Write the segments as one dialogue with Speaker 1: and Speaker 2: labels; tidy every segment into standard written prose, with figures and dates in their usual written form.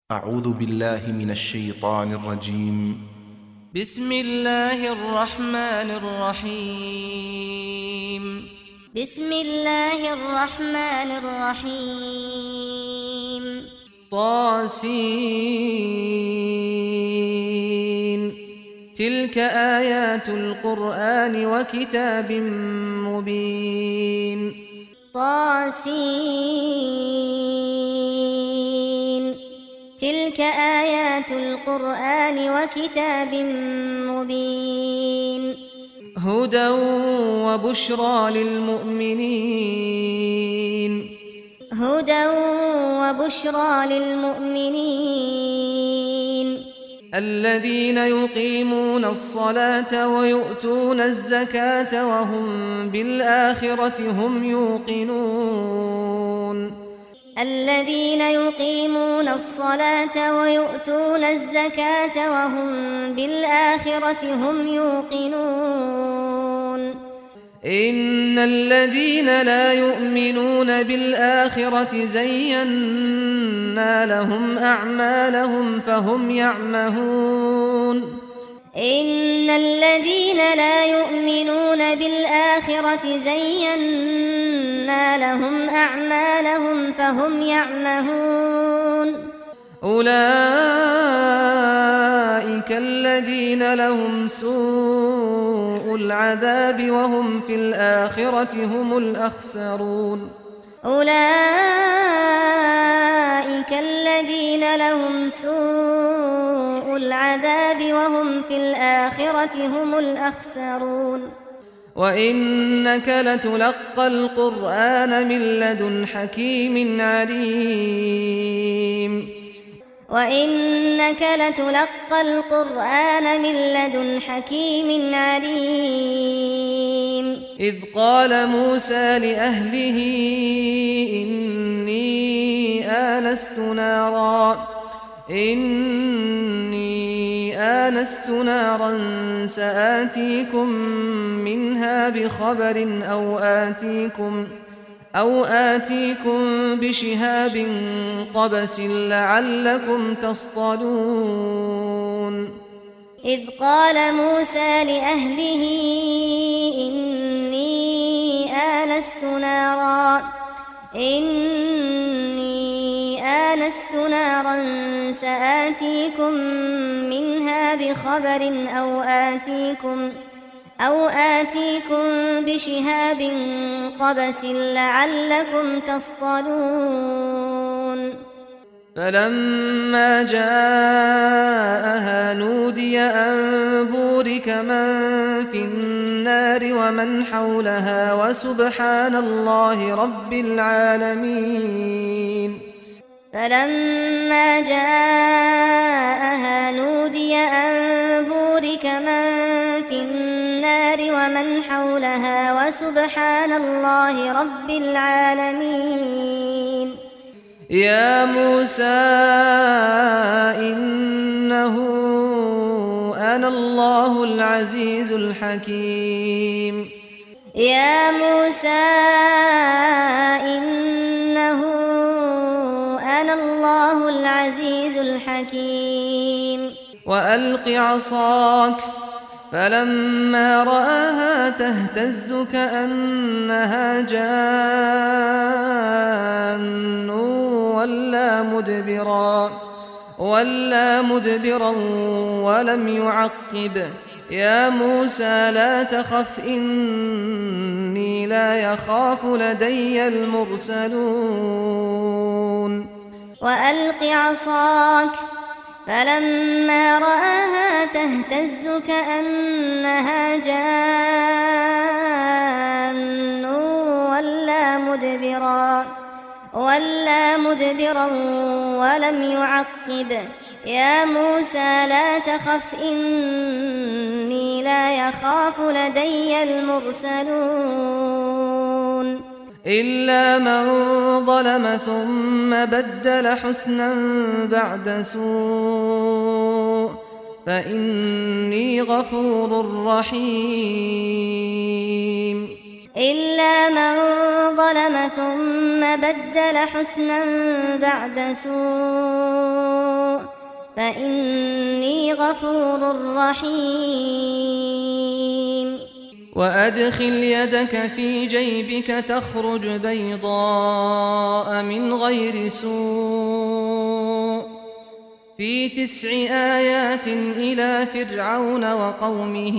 Speaker 1: أعوذ بالله من الشيطان الرجيم.
Speaker 2: بسم الله الرحمن الرحيم.
Speaker 3: بسم الله الرحمن الرحيم.
Speaker 2: طاسين. تلك آيات القرآن وكتاب مبين.
Speaker 3: طاسين. تلك آيات القرآن وكتاب مبين.
Speaker 2: هدى وبشرى للمؤمنين.
Speaker 3: هدى وبشرى للمؤمنين
Speaker 2: الذين يقيمون الصلاة ويؤتون الزكاة وهم بالآخرة هم يوقنون.
Speaker 3: الذين يقيمون الصلاة ويؤتون الزكاة وهم بالآخرة هم يوقنون.
Speaker 2: إن الذين لا يؤمنون بالآخرة زينا لهم أعمالهم فهم يعمهون.
Speaker 3: إن الذين لا يؤمنون بالآخرة زينا لهم أعمالهم فهم يعمهون.
Speaker 2: أولئك الذين لهم سوء العذاب وهم في الآخرة هم الأخسرون.
Speaker 3: أولئك الذين لهم سوء العذاب وهم في الآخرة هم الأخسرون.
Speaker 2: وإنك لتلقى القرآن من لدن حكيم عليم.
Speaker 3: وإنك لتلقى القرآن من لدن حكيم عليم.
Speaker 2: إذ قال موسى لأهله إني آنست نارا سآتيكم منها بخبر أو آتيكم بشهاب قبس لعلكم تصطلون.
Speaker 3: إذ قال موسى لأهله إني آنست نارا سآتيكم منها بخبر أو آتيكم بشهاب قبس لعلكم تصطلون.
Speaker 2: فلما جاءها نودي أن بورك من في النار ومن حولها وسبحان الله رب العالمين.
Speaker 3: فلما جاءها نودي أن بورك من في النار ومن حولها وسبحان الله رب العالمين.
Speaker 2: يا موسى إنه أنا الله العزيز الحكيم.
Speaker 3: يا موسى إنه أنا الله العزيز الحكيم.
Speaker 2: وألق عصاك فلما رآها تهتز كأنها جان ولا مدبرا ولم يعقب. يا موسى لا تخف إني لا يخاف لدي المرسلون.
Speaker 3: وألق عصاك فلما رآها تهتز كأنها جان ولا مدبرا ولم يعقب. يا موسى لا تخف إني لا يخاف لدي المرسلون.
Speaker 2: إلا من ظلم ثم بدل حسنا بعد سوء فإني غفور رحيم.
Speaker 3: إلا من ظلم ثم بدل حسنا بعد سوء فإني غفور رحيم
Speaker 2: وأدخل يدك في جيبك تخرج بيضاء من غير سوء في 9 آيات إلى فرعون وقومه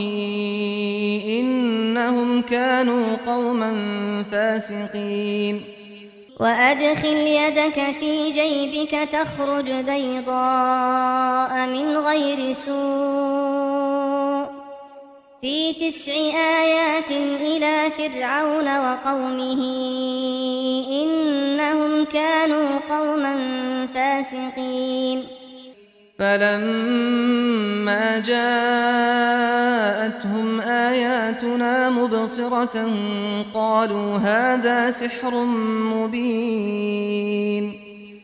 Speaker 2: إنهم كانوا قوما فاسقين
Speaker 3: وأدخل يدك في جيبك تخرج بيضاء من غير سوء في 9 آيات إلى فرعون وقومه إنهم كانوا قوما فاسقين
Speaker 2: فلما جاءتهم آياتنا مبصرة قالوا هذا سحر مبين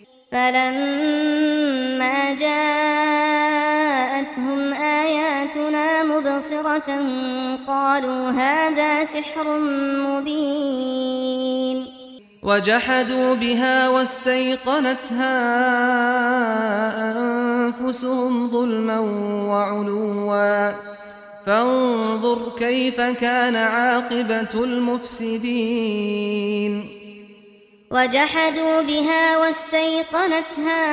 Speaker 3: فلما جاءتهم آياتنا مبصرة قالوا هذا سحر مبين
Speaker 2: وجحدوا بها واستيقنتها أنفسهم ظلما وعلوا فانظر كيف كان عاقبة المفسدين
Speaker 3: وجحدوا بها واستيقنتها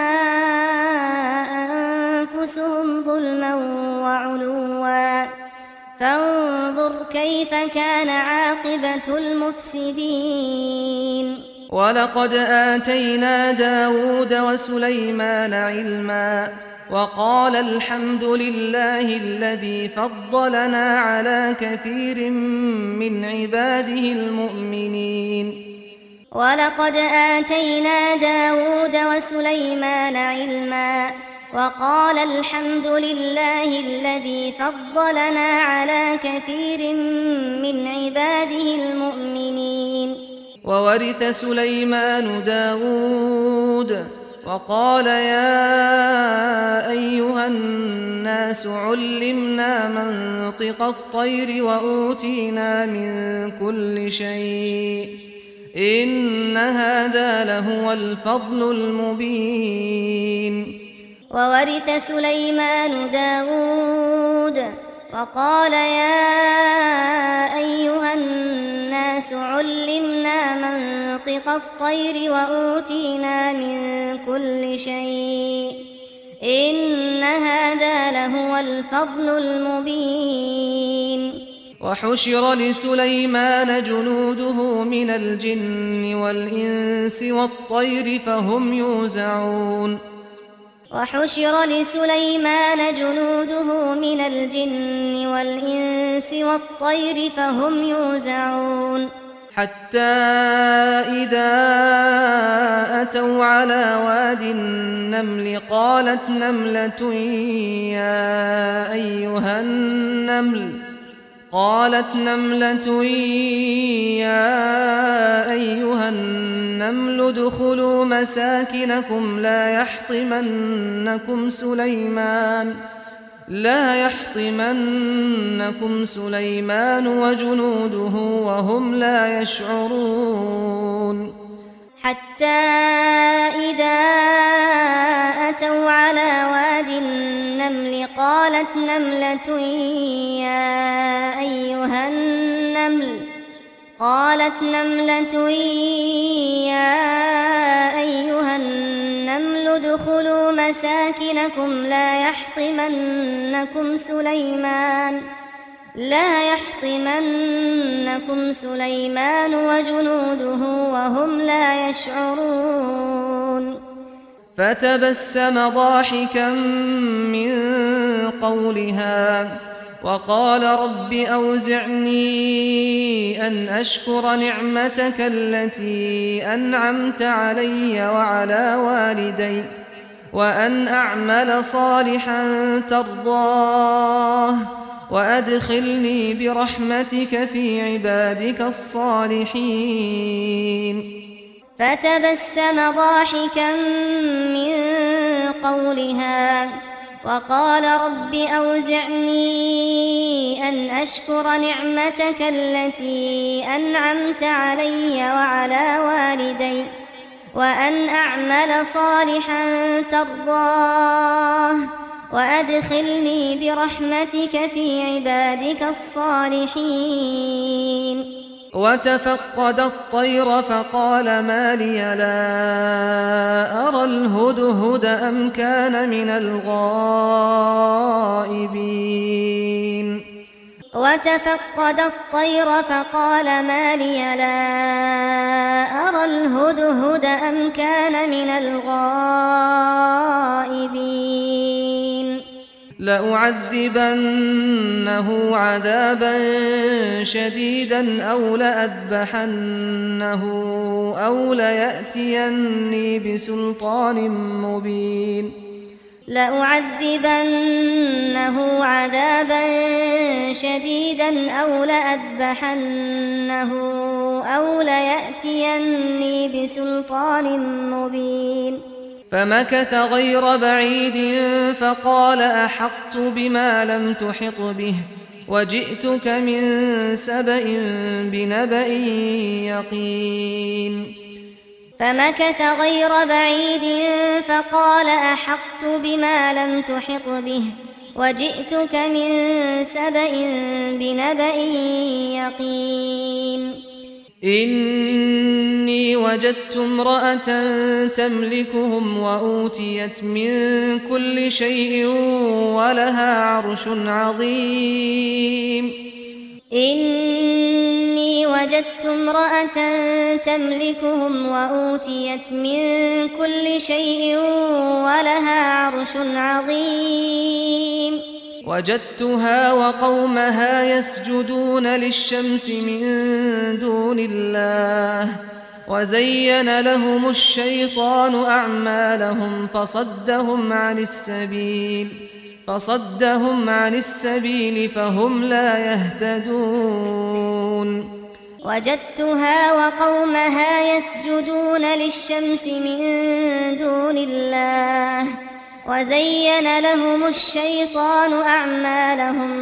Speaker 3: أنفسهم ظلما وعلوا فانظر كيف كان عاقبة المفسدين
Speaker 2: ولقد آتينا داود وسليمان علما وقال الحمد لله الذي فضلنا على كثير من عباده المؤمنين
Speaker 3: ولقد آتينا داود وسليمان علما وقال الحمد لله الذي فضلنا على كثير من عباده المؤمنين
Speaker 2: وورث سليمان داود وقال يا أيها الناس علمنا منطق الطير وأوتينا من كل شيء إن هذا لهو الفضل المبين
Speaker 3: وورث سليمان داود وقال يا أيها الناس علمنا منطق الطير وأوتينا من كل شيء إن هذا لهو الفضل المبين
Speaker 2: وحشر لسليمان جنوده من الجن والإنس والطير فهم يوزعون
Speaker 3: وحشر لسليمان جنوده من الجن والإنس والطير فهم يوزعون
Speaker 2: حتى إذا أتوا على واد النمل قالت نملة يا أيها النمل ادخلوا مساكنكم لا يحطمنكم سليمان وجنوده وهم لا يشعرون
Speaker 3: حتى إذا أتوا على واد النمل قالت نملة يا أيها النمل ادخلوا مساكنكم لا يحطمنكم سليمان وجنوده وهم لا يشعرون
Speaker 2: فتبسم ضاحكا من قولها وقال رب أوزعني أن أشكر نعمتك التي أنعمت علي وعلى والدي وأن أعمل صالحا ترضاه وأدخلني برحمتك في عبادك الصالحين
Speaker 3: فتبسم ضاحكا من قولها وقال رب أوزعني أن أشكر نعمتك التي أنعمت علي وعلى والدي وأن أعمل صالحا ترضاه وأدخلني برحمتك في عبادك الصالحين.
Speaker 2: وتفقد الطير فقال ما لي لا أرى الهدهد أم كان من الغائبين.
Speaker 3: وتفقد الطير فقال ما لي لا أرى الهدهد أم كان من الغائبين.
Speaker 2: لأعذبنه عذابا شديدا أو لأذبحنه أو ليأتيني بسلطان مبين.
Speaker 3: لأعذبنه عذابا شديدا أو لأذبحنه أو ليأتيني بسلطان مبين.
Speaker 2: فمكث غير بعيد فقال أحطت بما لم تحط به وجئتك من سبأ بنبأ يقين.
Speaker 3: فمكث غير بعيد فقال أحطت بما لم تحط به وجئتك من سبأ بنبأ يقين.
Speaker 2: إني وجدت امرأة تملكهم وأوتيت من كل شيء ولها عرش عظيم.
Speaker 3: إني وجدت امرأة تملكهم وأوتيت من كل شيء ولها عرش عظيم.
Speaker 2: وجدتها وقومها يسجدون للشمس من دون الله وزين لهم الشيطان أعمالهم فصدهم عن السبيل فهم لا يهتدون.
Speaker 3: وجدتها وقومها يسجدون للشمس من دون الله وزين لهم الشيطان أعمالهم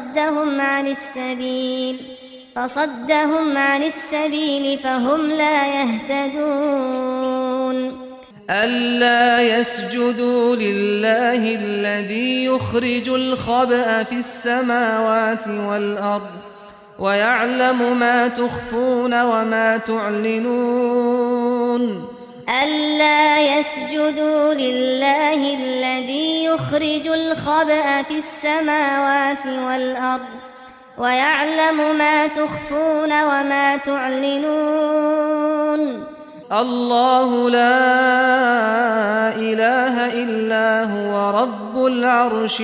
Speaker 3: فصدهم عن السبيل فهم لا يهتدون.
Speaker 2: ألا يسجدوا لله الذي يخرج الخبأ في السماوات والأرض ويعلم ما تخفون وما تعلنون.
Speaker 3: ألا يسجدوا لله الذي يخرج الخبأ في السماوات والأرض ويعلم ما تخفون وما تعلنون.
Speaker 2: الله لا إله إلا هو رب العرش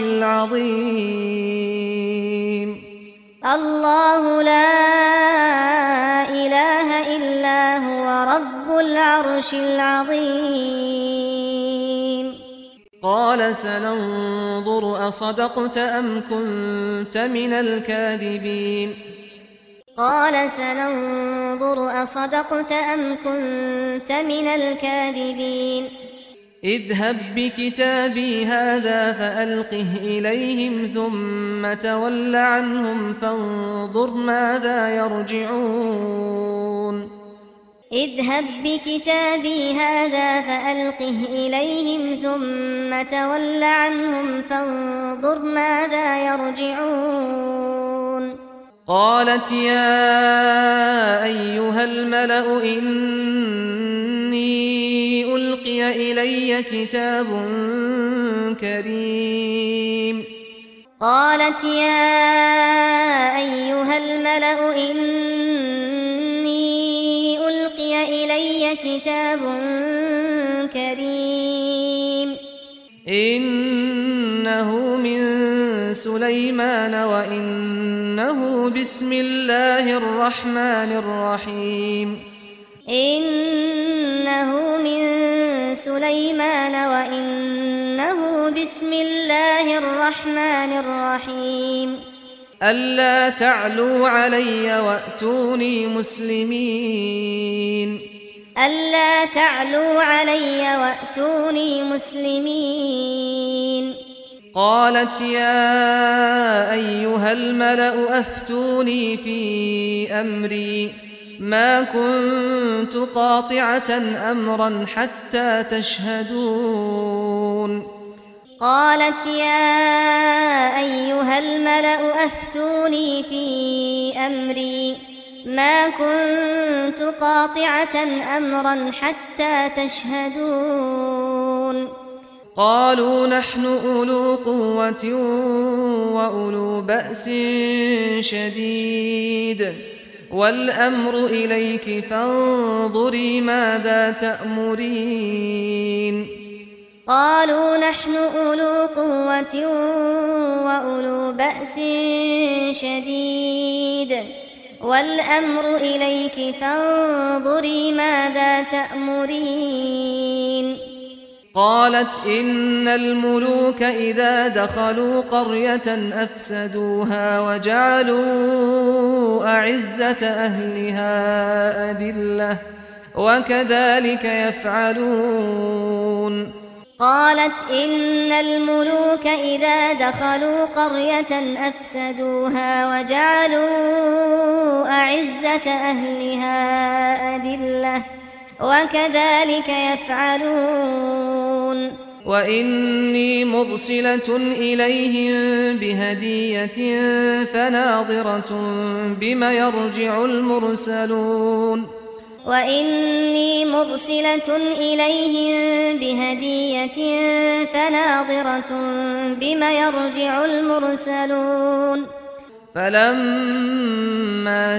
Speaker 2: العظيم.
Speaker 3: الله لا إله إلا هو رب العرش العظيم.
Speaker 2: قال سننظر أصدقت أم كنت من الكاذبين.
Speaker 3: قال سننظر أصدقت أم كنت من الكاذبين.
Speaker 2: اذهب بكتابي هذا فألقه إليهم ثم تول عنهم فانظر ماذا يرجعون.
Speaker 3: اذهب بكتابي هذا فألقه إليهم ثم تول عنهم فانظر ماذا يرجعون.
Speaker 2: قالت يا أيها الملأ إني ألقي إلي كتاب كريم.
Speaker 3: قالت يا أيها الملأ إني ألقي إلي كتاب كريم.
Speaker 2: إنه من سليمان وإنه بسم الله الرحمن الرحيم.
Speaker 3: إنه من سليمان وإنه بسم الله الرحمن الرحيم.
Speaker 2: ألا تعلوا علي وأتوني مسلمين.
Speaker 3: ألا تعلوا علي وأتوني مسلمين.
Speaker 2: قالت يا أيها الملأ أفتوني في أمري ما كنت قاطعة أمرا حتى تشهدون
Speaker 3: قالت يا أيها الملأ أفتوني في أمري ما كنت قاطعة أمرا حتى تشهدون
Speaker 2: قالوا نحن أولو قوة وأولو بأس شديد والأمر إليك فانظري ماذا تأمرين
Speaker 3: قالوا نحن أولو قوة وأولو بأس شديد والأمر إليك فانظري ماذا تأمرين
Speaker 2: قالت إن الملوك إذا دخلوا قرية أفسدوها وجعلوا أعزة أهلها أذلة وكذلك يفعلون
Speaker 3: قالت إن الملوك إذا دخلوا قرية أفسدوها وجعلوا أعزة أهلها أذلة وكذلك يفعلون
Speaker 2: وإني مرسلة إليهم بهدية فناظرة بما يرجع المرسلون
Speaker 3: وإني مرسلة إليهم بهدية فناظرة بما يرجع المرسلون
Speaker 2: فلما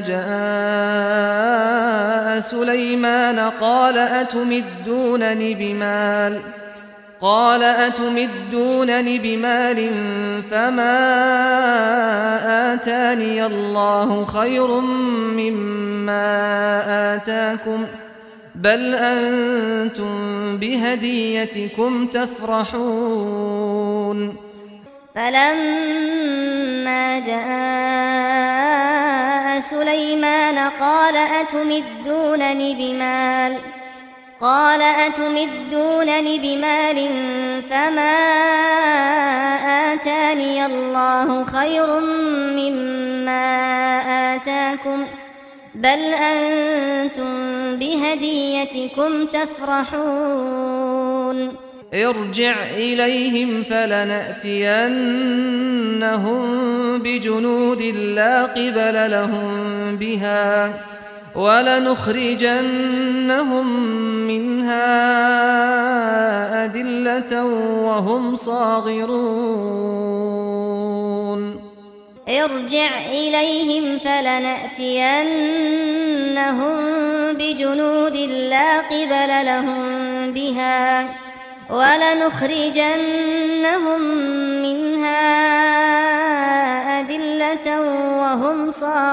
Speaker 2: جاء سليمان قال أتمدونني بمال فما آتاني الله خير مما آتاكم بل أنتم بهديتكم تفرحون
Speaker 3: فلما جاء سليمان قال أتمدونني بمال فما آتاني الله خير مما آتاكم بل أنتم بهديتكم تفرحون
Speaker 2: ارجع إليهم فلنأتينهم بجنود لا قبل لهم بها ولنخرجنهم منها أذلة وهم صاغرون
Speaker 3: ارجع إليهم فلنأتينهم بجنود لا قبل لهم بها ولنخرجنهم منها أذلة وهم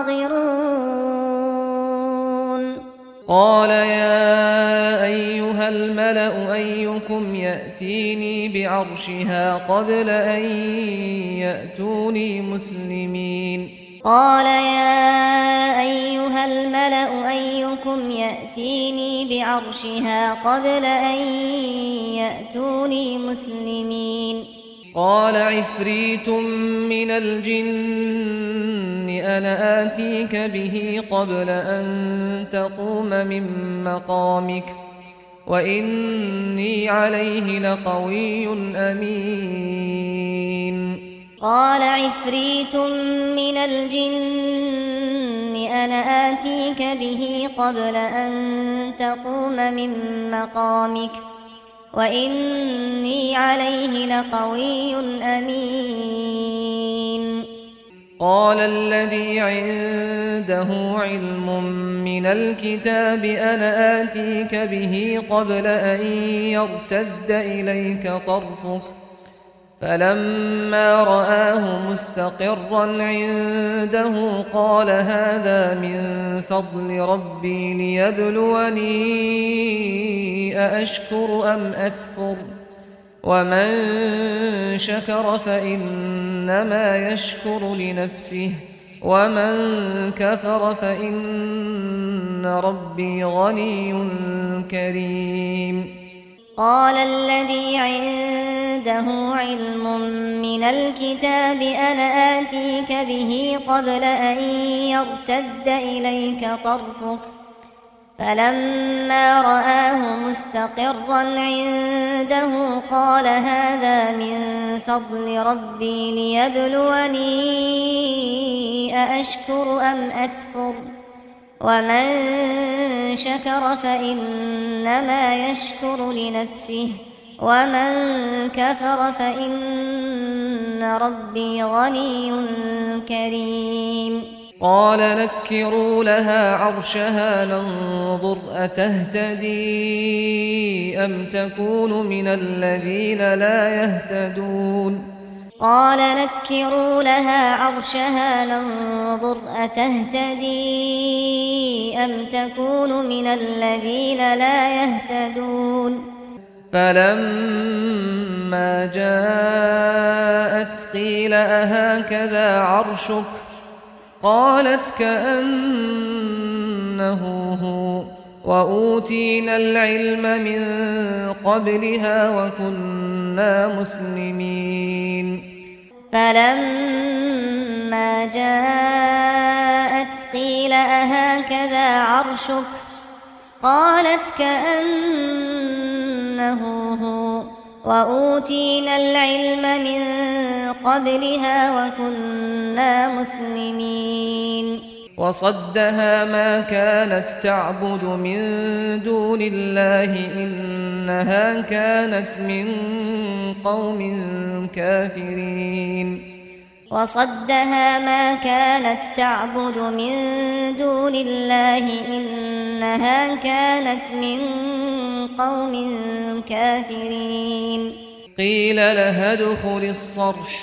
Speaker 3: صاغرون
Speaker 2: قال يا أيها الملأ أيكم يأتيني بعرشها قبل أن يأتوني مسلمين
Speaker 3: قال يا أيها الملأ أيكم يأتيني بعرشها قبل أن يأتوني مسلمين
Speaker 2: قال عفريت من الجن أنا آتيك به قبل أن تقوم من مقامك وإني عليه لقوي أمين
Speaker 3: قال عفريت من الجن أنا آتيك به قبل أن تقوم من مقامك وإني عليه لقوي أمين
Speaker 2: قال الذي عنده علم من الكتاب أنا آتيك به قبل أن يرتد إليك طرفك فلما رآه مستقرا عنده قال هذا من فضل ربي ليبلوني أأشكر أم أكفر ومن شكر فإنما يشكر لنفسه ومن كفر فإن ربي غني كريم
Speaker 3: قال الذي عنده عنده علم من الكتاب أنا آتيك به قبل أن يرتد إليك طرفك فلما رآه مستقرا عنده قال هذا من فضل ربي ليبلوني أأشكر أم أكفر ومن شكر فإنما يشكر لنفسه ومن كفر فإن ربي غني كريم
Speaker 2: قال نكروا لها عرشها ننظر أتهتدي أم تكون من الذين لا يهتدون
Speaker 3: قال نكروا لها عرشها ننظر أتهتدي أم تكون من الذين لا يهتدون
Speaker 2: فلما جاءت قيل أهكذا عرشك قالت كأنه هو وأوتينا العلم من قبلها وكنا مسلمين
Speaker 3: فلما جاءت قيل أهكذا عرشك قالت كأنه هو وأوتينا العلم من قبلها وكنا مسلمين
Speaker 2: وصدها ما كانت تعبد من دون الله إنها كانت من قوم كافرين
Speaker 3: وصدها ما كانت تعبد من دون الله إنها كانت من قوم كافرين
Speaker 2: قيل لها ادخل الصرح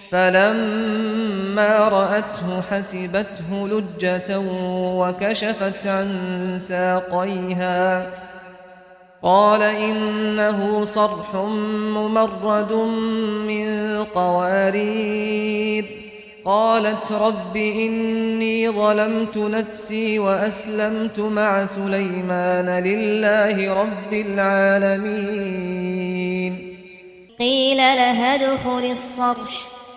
Speaker 2: فلما رأته حسبته لجة وكشفت عن ساقيها قال إنه صرح ممرد من قوارير قالت رب إني ظلمت نفسي وأسلمت مع سليمان لله رب العالمين
Speaker 3: قيل لها ادخل الصرح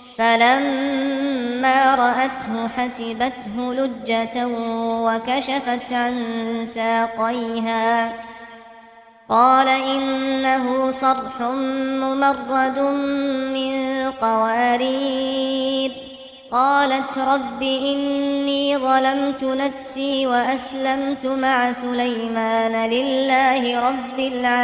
Speaker 3: فلما رأته حسبته لجة وكشفت عن ساقيها قال إنه صرح ممرد من قوارير قالت رب إني ظلمت نفسي وأسلمت مع سليمان لله رب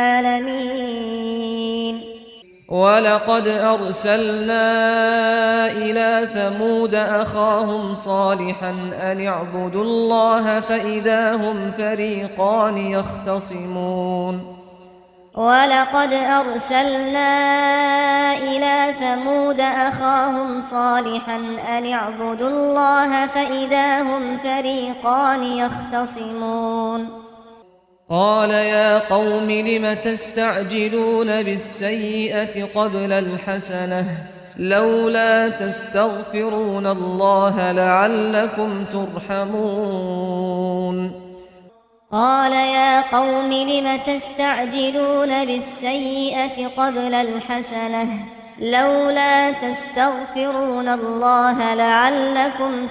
Speaker 3: العالمين
Speaker 2: ولقد أرسلنا إلى ثمود أخاهم صالحا أن اعبدوا الله فإذا هم فريقان يختصمون
Speaker 3: ولقد أرسلنا إلى ثمود أخاهم صالحا أن اعبدوا الله فإذا هم فريقان يختصمون
Speaker 2: قال يا قوم لم تستعجلون بالسيئة قبل الحسنة لولا تستغفرون الله لعلكم ترحمون
Speaker 3: قال يا قوم لم تستعجلون بالسيئة قبل الحسنة لولا تستغفرون الله لعلكم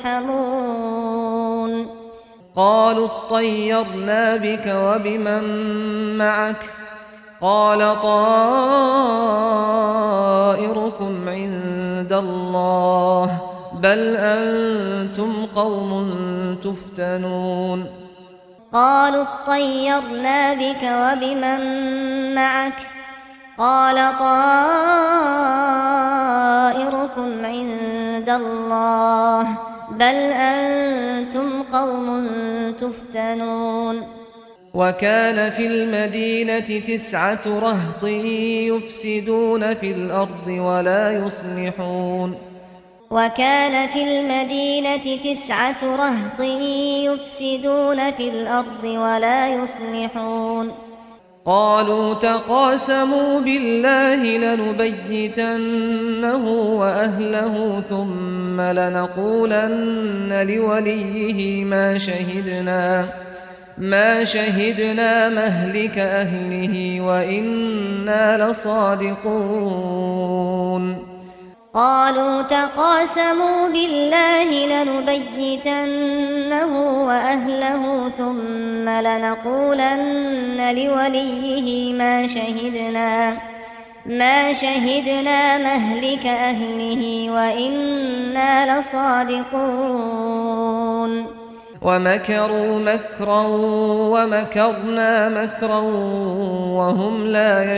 Speaker 3: ترحمون
Speaker 2: قالوا اطيرنا بك وبمن معك قال طائركم عند الله بل أنتم قوم تفتنون
Speaker 3: قالوا اطيرنا بك وبمن معك قال طائركم عند الله بل أنتم قوم تفتنون
Speaker 2: وكان في المدينة 9 رهط يفسدون في الأرض ولا يصلحون
Speaker 3: وكان في المدينة 9 رهط يفسدون في الأرض ولا يصلحون
Speaker 2: قالوا تقاسموا بالله لنبيتنه وأهله ثم لنقولن لوليه ما ما شهدنا مهلك أهله وإنا لصادقون
Speaker 3: قالوا تقاسموا بالله لنبيتنه وأهله ثم لنقولن لوليه ما شهدنا مهلك أهله وإنا لصادقون
Speaker 2: ومكروا مكرا ومكرنا مكرا وهم لا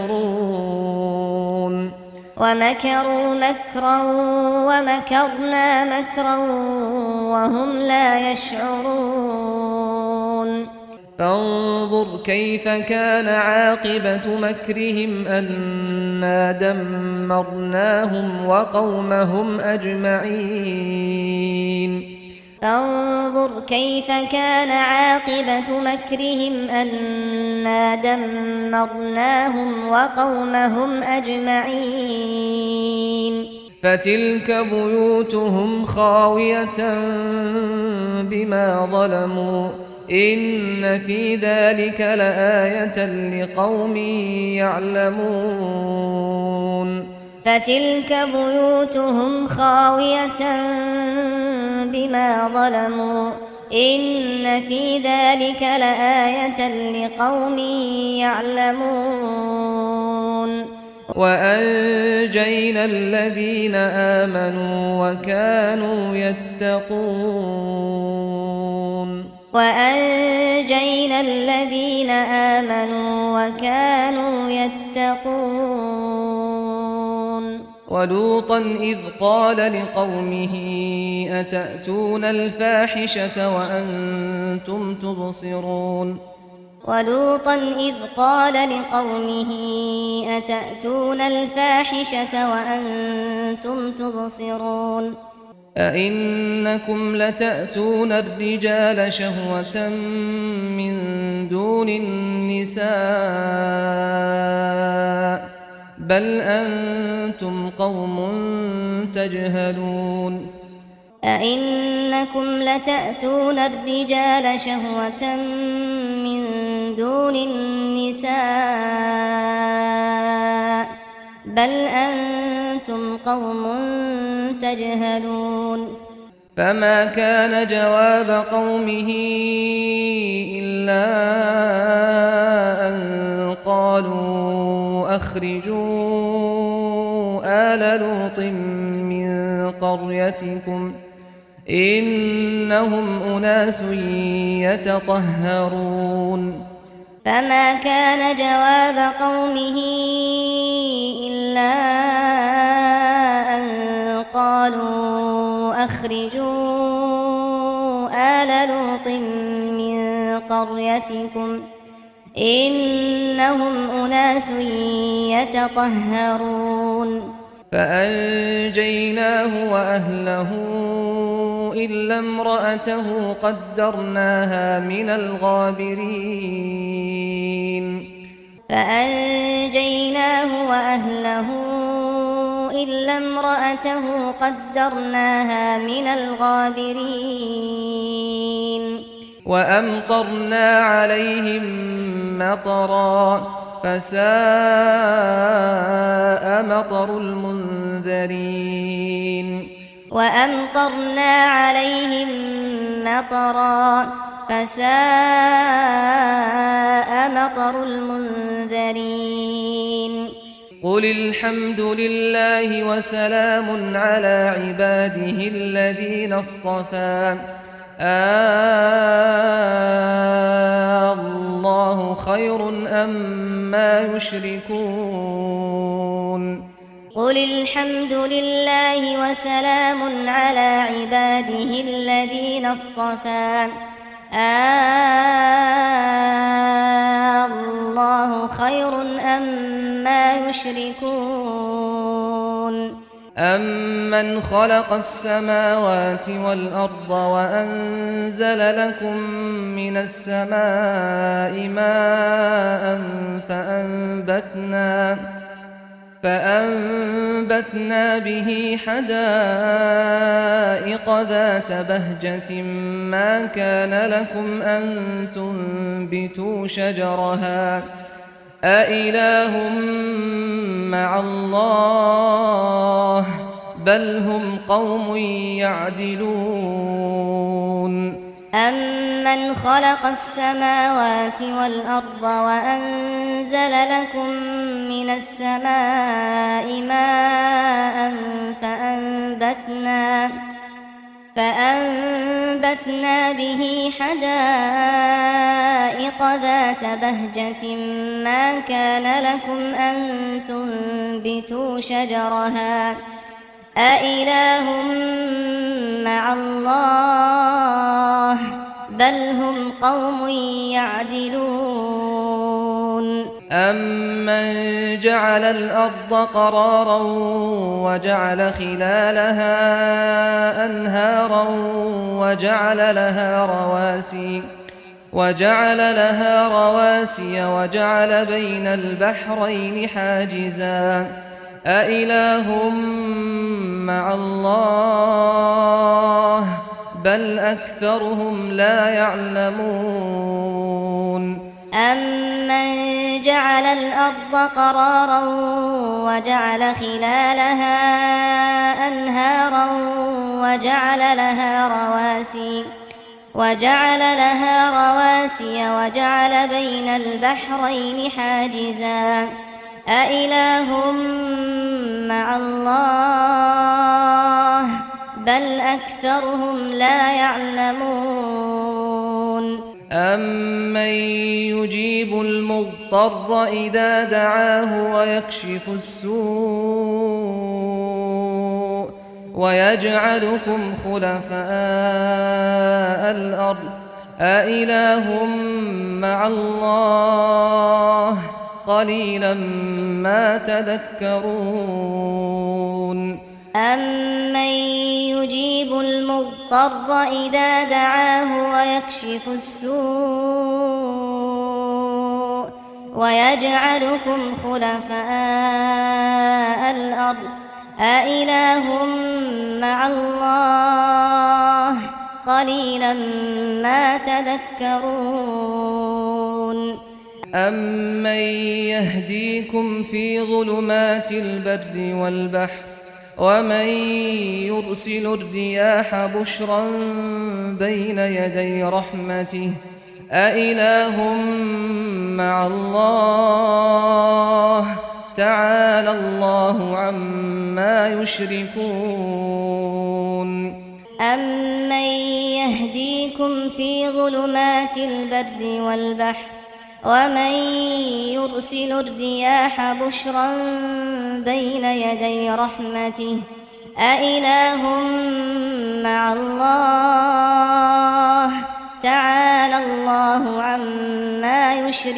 Speaker 2: يشعرون
Speaker 3: ومكروا مكرا ومكرنا مكرا وهم لا يشعرون
Speaker 2: فانظر كيف كان عاقبة مكرهم أنا دمرناهم وقومهم أجمعين
Speaker 3: فانظر كيف كان عاقبة مكرهم أنا دمرناهم وقومهم أجمعين
Speaker 2: فتلك بيوتهم خاوية بما ظلموا إن في ذلك لآية لقوم يعلمون
Speaker 3: فتلك بيوتهم خاوية بما ظلموا إن في ذلك لآية لقوم يعلمون
Speaker 2: وأنجينا الذين آمنوا وكانوا يتقون
Speaker 3: وأنجينا الذين آمنوا وكانوا يتقون
Speaker 2: ولوطا إذ قال لقومه أتأتون الفاحشة وأنتم تبصرون
Speaker 3: ولوطا إذ قال لقومه أتأتون الفاحشة وأنتم تبصرون
Speaker 2: أئنكم لتأتون الرجال شهوة من دون النساء بل أنتم قوم تجهلون
Speaker 3: أئنكم لتأتون الرجال شهوة من دون النساء بل أنتم قوم تجهلون
Speaker 2: فما كان جواب قومه إلا أن قالوا أخرجوا آل لوط من قريتكم إنهم أناس يتطهرون
Speaker 3: فما كان جواب قومه إلا أن قالوا أخرجوا آل لوط من قريتكم إنهم أناس يتطهرون
Speaker 2: فأنجيناه وأهله إلا امرأته قدرناها من الغابرين
Speaker 3: فأنجيناه وأهله إلا امرأته قدرناها من الغابرين
Speaker 2: وأمطرنا عليهم مطرا فساء مطر المنذرين
Speaker 3: وأمطرنا عليهم مطرا فساء مطر المنذرين
Speaker 2: قل الحمد لله وسلام على عباده الذين اصطفى الله خير أما يشركون
Speaker 3: قل الحمد لله وسلام على عباده الذين اصطفى الله خير أما يشركون
Speaker 2: أمن خلق السماوات والأرض وأنزل لكم من السماء ماء فأنبتنا به حدائق ذات بهجة ما كان لكم أن تنبتوا شجرها أإله مع الله بل هم قوم يعدلون
Speaker 3: أَمَّنْ خَلَقَ السَّمَاوَاتِ وَالْأَرْضَ وَأَنزَلَ لَكُم مِّنَ السَّمَاءِ مَاءً فَأَنبَتْنَا بِهِ حَدَائِقَ ذَاتَ بَهْجَةٍ مَّا كَانَ لَكُمْ أَن تُنبِتُوا شَجَرَهَا أَإِلَٰهٌ مَّعَ اللَّهِ بَلْ هُمْ قَوْمٌ يَعْدِلُونَ
Speaker 2: أَمَّنْ جَعَلَ الْأَرْضَ قَرَارًا وَجَعَلَ خِلَالَهَا أَنْهَارًا وَجَعَلَ لَهَا رَوَاسِيَ وَجَعَلَ بَيْنَ الْبَحْرَيْنِ حَاجِزًا أَإِلَٰهٌ مَّعَ اللَّهِ بَلْ أَكْثَرُهُمْ لا يَعْلَمُونَ
Speaker 3: أَمَّنْ جَعَلَ الْأَرْضَ قَرَارًا وَجَعَلَ خِلَالَهَا أَنْهَارًا وَجَعَلَ لَهَا رَوَاسِيَ وَجَعَلَ بَيْنَ الْبَحْرَيْنِ حَاجِزًا أَإِلَٰهٌ مَّعَ اللَّهِ بَلْ أَكْثَرُهُمْ لا يَعْلَمُونَ
Speaker 2: أَمَّن يُجِيبُ الْمُضْطَرَّ إِذَا دَعَاهُ وَيَكْشِفُ السُّوءَ وَيَجْعَلُكُمْ خُلَفَاءَ الْأَرْضِ أَإِلَٰهٌ مَّعَ اللَّهِ قَلِيلًا مَّا تَذَكَّرُونَ
Speaker 3: أَمَّن يُجِيبُ الْمُضْطَرَّ إِذَا دَعَاهُ وَيَكْشِفُ السُّوءَ وَيَجْعَلُكُمْ خُلَفَاءَ الْأَرْضِ أَإِلَٰهٌ مَّعَ اللَّهِ قَلِيلًا مَّا تَذَكَّرُونَ
Speaker 2: أَمَّن يَهْدِيكُمْ فِي ظُلُمَاتِ الْبَرِّ وَالْبَحْرِ وَمَن يُرْسِلُ الرِّيَاحَ بُشْرًا بَيْنَ يَدَيْ رَحْمَتِهِ أَإِلَٰهٌ مَّعَ اللَّهِ تَعَالَى اللَّهُ عَمَّا يُشْرِكُونَ
Speaker 3: أَمَّن يَهْدِيكُمْ فِي ظُلُمَاتِ الْبَرِّ وَالْبَحْرِ وَمَن يُرْسِلُ الرِّيَاحَ بُشْرًا بَيْنَ يَدَيْ رَحْمَتِهِ أَإِلَٰهٌ مَّعَ اللَّهِ تَعَالَى اللَّهُ عَمَّا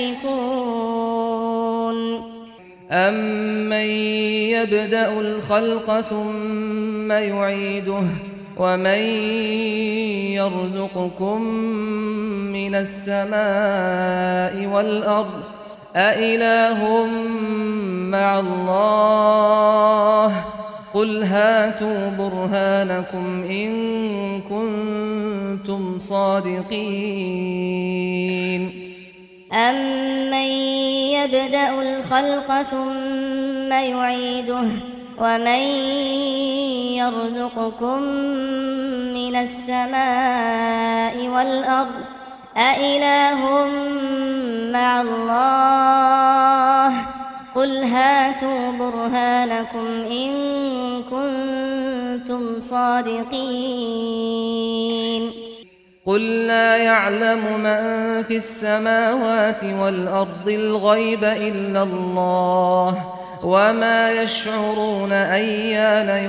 Speaker 3: يُشْرِكُونَ
Speaker 2: أَمَّن يَبْدَأُ الْخَلْقَ ثُمَّ يُعِيدُهُ وَمَن يَرْزُقُكُم مِّنَ السَّمَاءِ وَالْأَرْضِ أَإِلَٰهٌ مَّعَ اللَّهِ قُلْ هَاتُوا بُرْهَانَكُمْ إِن كُنتُمْ صَادِقِينَ
Speaker 3: أَمَّن يَبْدَأُ الْخَلْقَ ثُمَّ يُعِيدُهُ وَمَن يَرْزُقُكُم مِّنَ السَّمَاءِ وَالْأَرْضِ أَإِلَٰهٌ مَّعَ اللَّهِ قُلْ هَاتُوا بُرْهَانَكُمْ إِن كُنتُمْ صَادِقِينَ
Speaker 2: قُل لَّا يَعْلَمُ مَن فِي السَّمَاوَاتِ وَالْأَرْضِ الْغَيْبَ إِلَّا اللَّهُ وَمَا يَشْعُرُونَ أَيَّانَ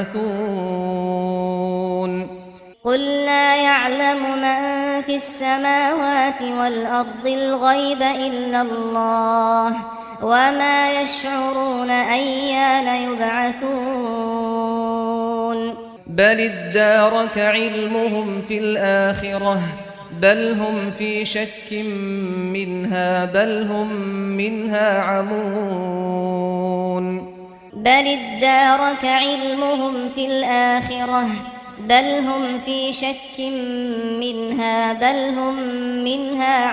Speaker 2: يُبْعَثُونَ
Speaker 3: قُل لَّا يَعْلَمُ مَن فِي السَّمَاوَاتِ وَالْأَرْضِ الْغَيْبَ إِلَّا اللَّهُ وَمَا يَشْعُرُونَ أَيَّانَ يُبْعَثُونَ
Speaker 2: بَلِ ادَّارَكَ عِلْمُهُمْ فِي الْآخِرَةِ بَلْ هُمْ فِي شَكٍّ مِّنْهَا بَلْ هُمْ مِنْهَا عَمُونَ
Speaker 3: بل ادارك علمهم في الآخرة بل هم في شك منها بل هم منها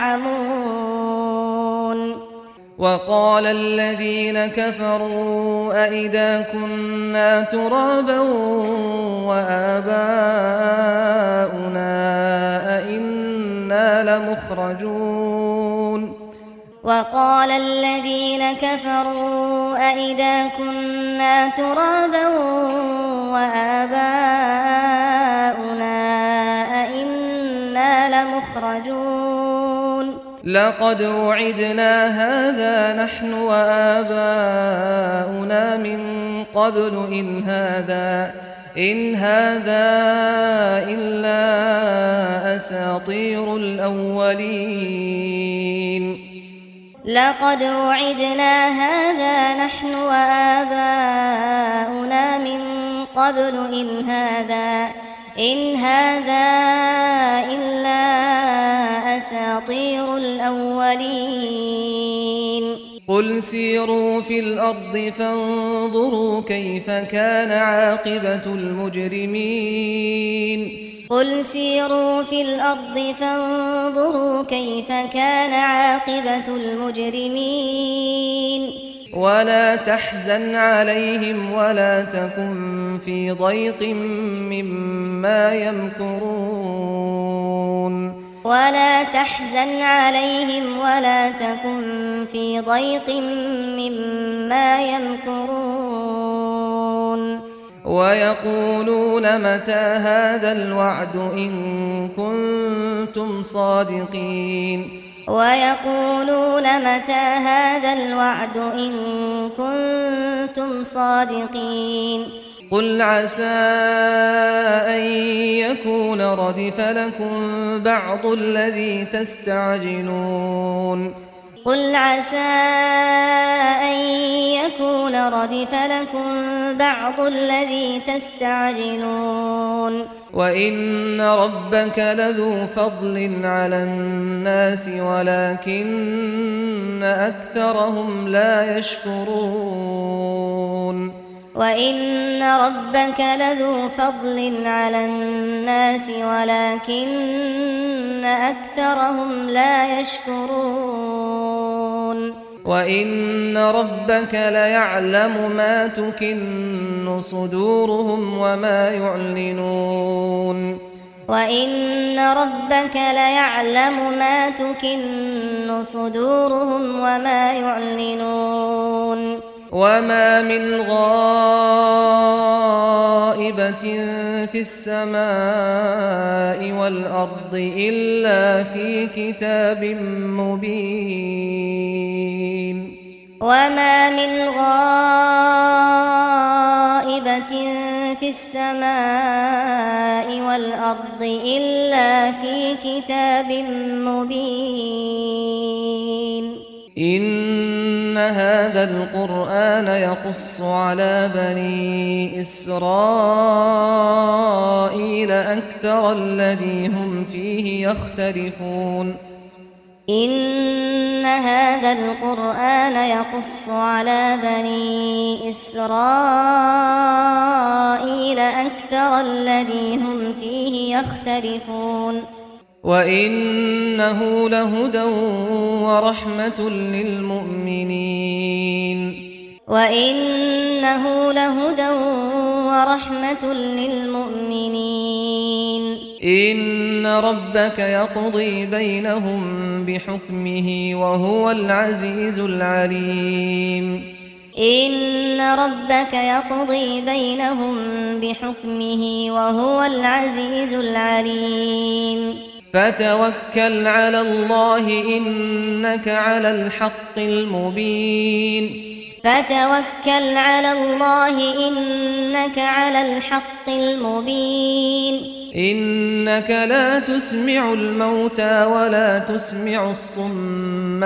Speaker 3: عمون
Speaker 2: وقال الذين كفروا أئذا كنا ترابا وآباؤنا أئنا لمخرجون
Speaker 3: وقال الذين كفروا أئذا كنا ترابا وآباؤنا أئنا لمخرجون
Speaker 2: لقد وعدنا هذا نحن وآباؤنا من قبل إن هذا إلا أساطير الأولين
Speaker 3: لقد وعدنا هذا نحن وآباؤنا من قبل إن هذا إلا أساطير الأولين
Speaker 2: قل سيروا في الأرض فانظروا كيف كان عاقبة المجرمين
Speaker 3: قل سيروا في الأرض فانظروا كيف كان عاقبة المجرمين
Speaker 2: ولا تحزن عليهم ولا تكن في ضيق مما يمكرون
Speaker 3: ولا تحزن عليهم ولا تكن في ضيق مما يمكرون
Speaker 2: ويقولون متى هذا الوعد إن كنتم صادقين
Speaker 3: ويقولون متى هذا الوعد إن كنتم صادقين
Speaker 2: قل عسى أن يكون ردف لكم بعض الذي تستعجلون
Speaker 3: قل عسى أن يكون ردف لكم بعض الذي تستعجلون
Speaker 2: وإن ربك لذو فضل على الناس ولكن أكثرهم لا يشكرون
Speaker 3: وإن ربك لذو فضل على الناس ولكن أكثرهم لا يشكرون
Speaker 2: وإن ربك ليعلم ما تكن صدورهم وما يعلنون
Speaker 3: وإن ربك ليعلم ما تكن صدورهم وما يعلنون
Speaker 2: وما من غائبة في السماء والأرض إلا في كتاب مبين
Speaker 3: وما من غائبة في السماء والأرض إلا في كتاب مبين
Speaker 2: إن هذا القرآن يقص على بني إسرائيل أكثر الذي هم فيه يختلفون
Speaker 3: إن هذا القرآن يقص على بني إسرائيل أكثر الذي هم فيه يختلفون
Speaker 2: وإنه لهدى ورحمة للمؤمنين
Speaker 3: وإنه لهدى ورحمة للمؤمنين
Speaker 2: إن ربك يقضي بينهم بحكمه وهو العزيز العليم
Speaker 3: إن ربك يقضي بينهم بحكمه وهو العزيز العليم
Speaker 2: فتوكل على الله إنك على الحق المبين
Speaker 3: فتوكل على الله إنك على الحق المبين
Speaker 2: إنك لا تسمع الموتى ولا تسمع الصم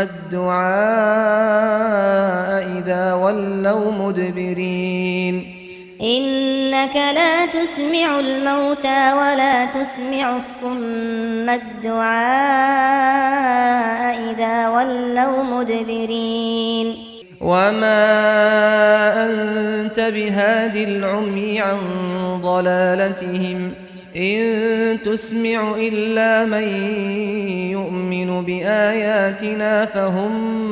Speaker 2: الدعاء إذا ولوا مدبرين
Speaker 3: إنك لا تسمع الموتى ولا تسمع الصم الدعاء إذا ولوا مدبرين
Speaker 2: وما أنت بهاد العمي عن ضلالتهم إن تسمع إلا من يؤمن بآياتنا فهم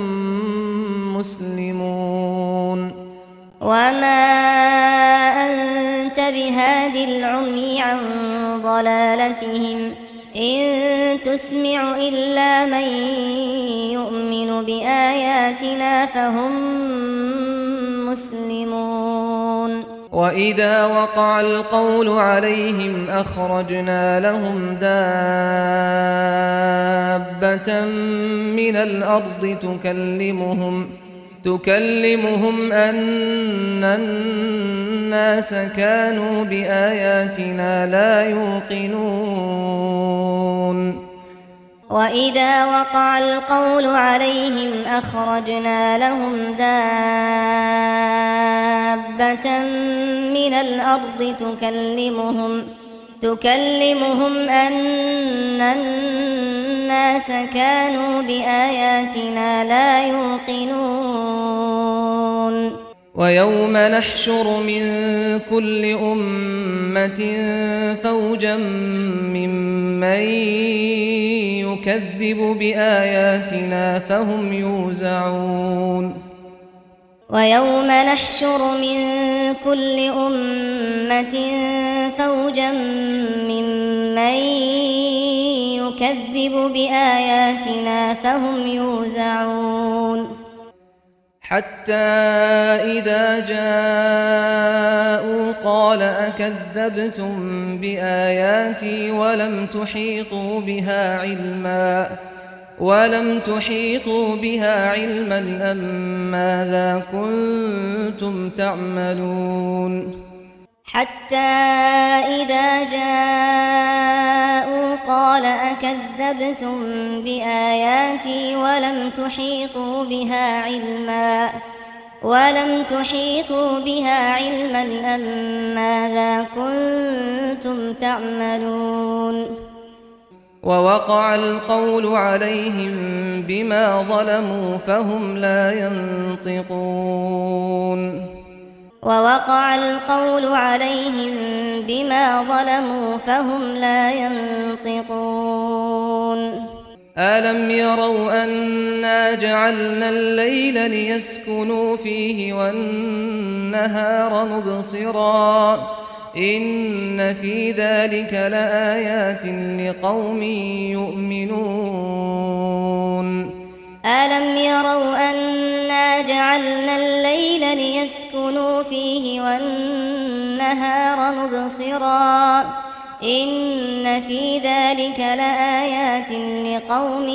Speaker 2: مسلمون
Speaker 3: وما أنت بهاد العمي عن ضلالتهم إن تسمع إلا من يؤمن بآياتنا فهم مسلمون وإذا وقع القول عليهم أخرجنا لهم دابة من الأرض تكلمهم أن الناس كانوا بآياتنا لا يوقنون وإذا وقع القول عليهم أخرجنا لهم دابة من الأرض تكلمهم أن الناس كانوا بآياتنا لا يوقنون ويوم نحشر من كل أمة فوجا ممن يكذب بآياتنا فهم يوزعون ويوم نحشر من كل أمة فوجا ممن يكذب بآياتنا فهم يوزعون حتى إذا جاءوا قال أكذبتم بآياتي ولم تحيطوا بها علما أم ماذا كنتم تعملون حتى إذا جاءوا قال أكذبتم بآياتي ولم تحيطوا بها علما أم ماذا كنتم تعملون ووقع القول عليهم بما ظلموا فهم لا ينطقون ووقع القول عليهم بما ظلموا فهم لا ينطقون ألم يروا أنا جعلنا الليل ليسكنوا فيه والنهار مبصرا إن في ذلك لآيات لقوم يؤمنون ألم يروا أنا جعلنا الليل ليسكنوا فيه والنهار مبصرا إن في ذلك لآيات لقوم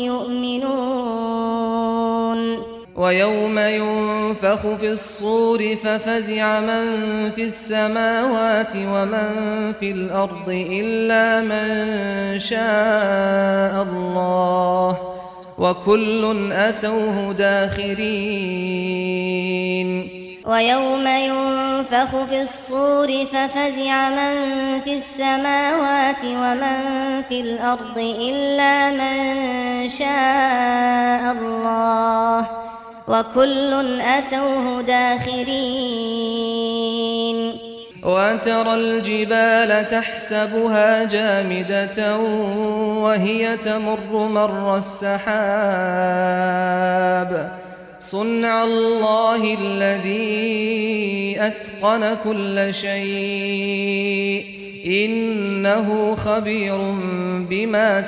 Speaker 3: يؤمنون ويوم ينفخ في الصور ففزع من في السماوات ومن في الأرض إلا من شاء الله وكل أتوه داخرين ويوم ينفخ في الصور ففزع من في السماوات ومن في الأرض إلا من شاء الله وكل أتوه داخرين وترى الجبال تحسبها جامدة وهي تمر مر السحاب صنع الله الذي أتقن كل شيء إنه خبير بما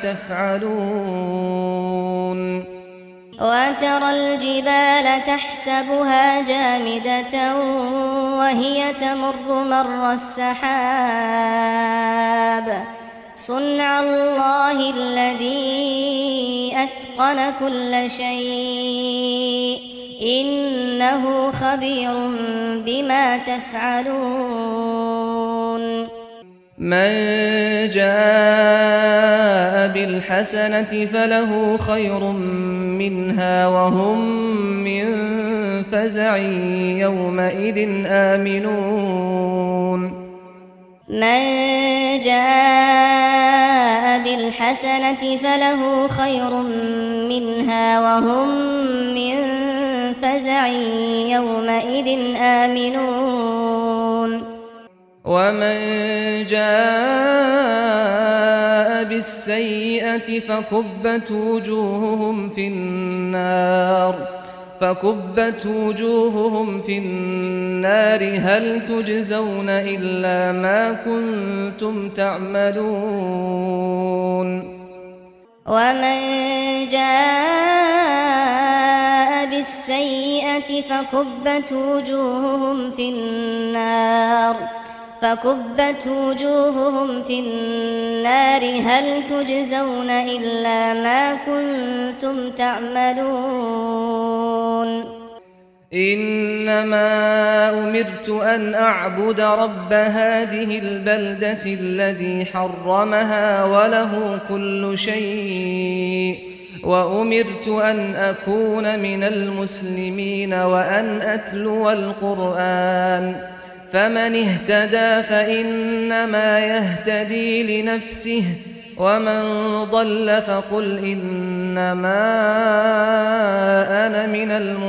Speaker 3: تفعلون وترى الجبال تحسبها جامدة وهي تمر مر السحاب صنع الله الذي أتقن كل شيء إنه خبير بما تفعلون من جاء بالحسنة فله خير منها وهم من فزع يومئذ آمنون من جاء بالحسنة فله خير منها وهم من فزع مسمع يومئذ آمنون
Speaker 2: ومن جاء بالسيئة فكبت وجوههم في النار هل تجزون إلا ما كنتم تعملون
Speaker 3: ومن جاء بالسيئة فكبت وجوههم في النار هل تجزون إلا ما كنتم تعملون
Speaker 2: إنما أمرت أن أعبد رب هذه البلدة الذي حرمها وله كل شيء وأمرت أن أكون من المسلمين وأن أتلو القرآن فمن اهتدى فإنما يهتدي لنفسه ومن ضل فقل إنما أنا من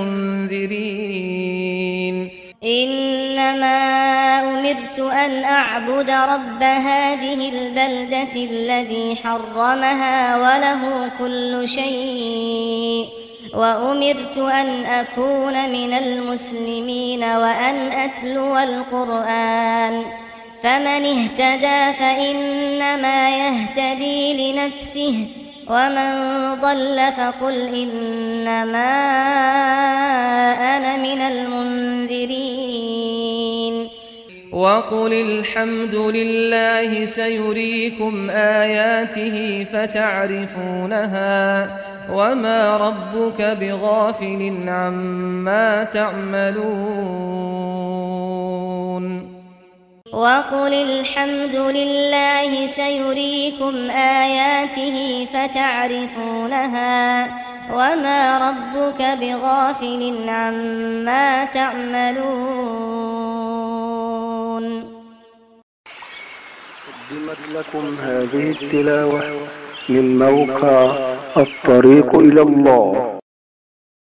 Speaker 2: المنذرين
Speaker 3: إنما أمرت أن أعبد رب هذه البلدة الذي حرمها وله كل شيء وأمرت أن أكون من المسلمين وأن أتلو القرآن فمن اهتدى فإنما يهتدي لنفسه ومن ضل فقل إنما أنا من المنذرين
Speaker 2: وقل الحمد لله سيريكم آياته فتعرفونها وما ربك بغافل عما تعملون
Speaker 3: وقل الحمد لله سيريكم آياته فتعرفونها وما ربك بغافل عما تعملون
Speaker 4: قدمت لكم هذه التلاوة من موقع الطريق إلى الله.